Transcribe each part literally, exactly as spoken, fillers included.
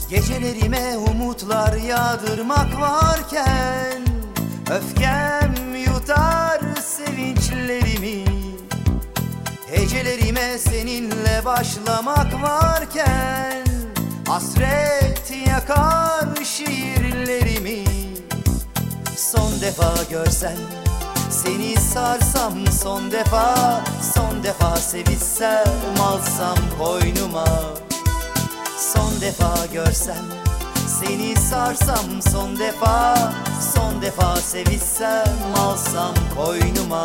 Gecelerime umutlar yağdırmak varken öfkem yutar sevinçlerimi. Hecelerime seninle başlamak varken hasret yakar şiirlerimi. Son defa görsen seni sarsam, son defa, son defa sevişsem, alsam koynuma. Son defa görsem seni sarsam, son defa, son defa sevişsem, alsam koynuma.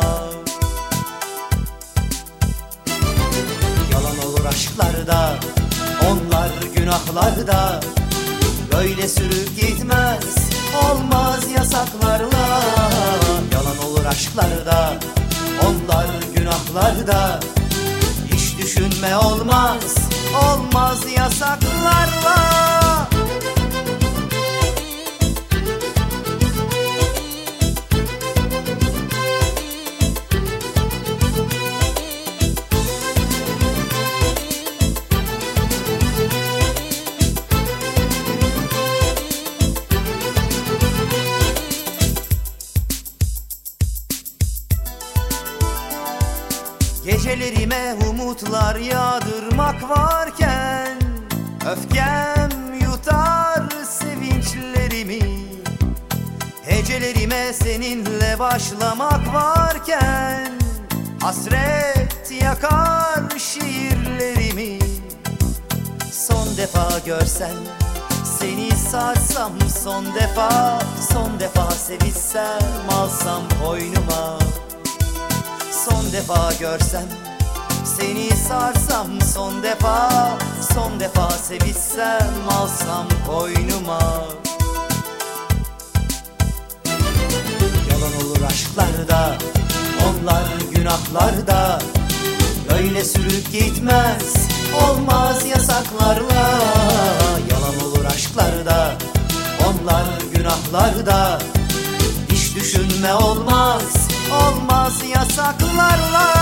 Yalan olur aşklarda, onlar günahlarda, böyle sürüp gitmez, olmaz yasaklarla. Yalan olur aşklarda, onlar günahlarda, hiç düşünme olmaz, olmaz yasaklarla. Gecelerime umutlar yağdırmak varken öfkem yutar sevinçlerimi. Hecelerime seninle başlamak varken hasret yakar şiirlerimi. Son defa görsen seni sarsam, son defa, son defa sevişsem, alsam koynuma. Son defa görsem seni sarsam, son defa, son defa sevişsem, alsam koynuma. Yalan olur aşklarda, onlar günahlarda, böyle sürüp gitmez, olmaz yasaklarla. Yalan olur aşklarda, onlar günahlarda, hiç düşünme olmaz, olmaz yasaklarla.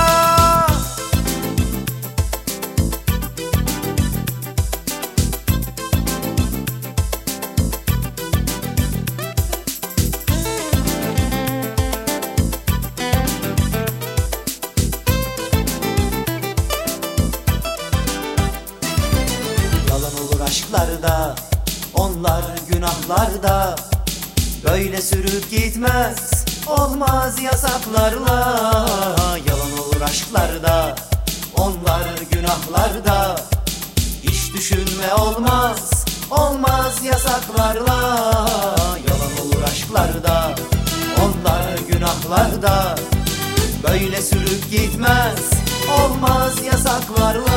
Yalan olur aşklarda, onlar günahlarda, böyle sürüp gitmez, olmaz yasaklarla. Yalan olur aşklarda, onlar günahlarda, hiç düşünme olmaz, olmaz yasaklarla. Yalan olur aşklarda, onlar günahlarda, böyle sürüp gitmez, olmaz yasaklarla.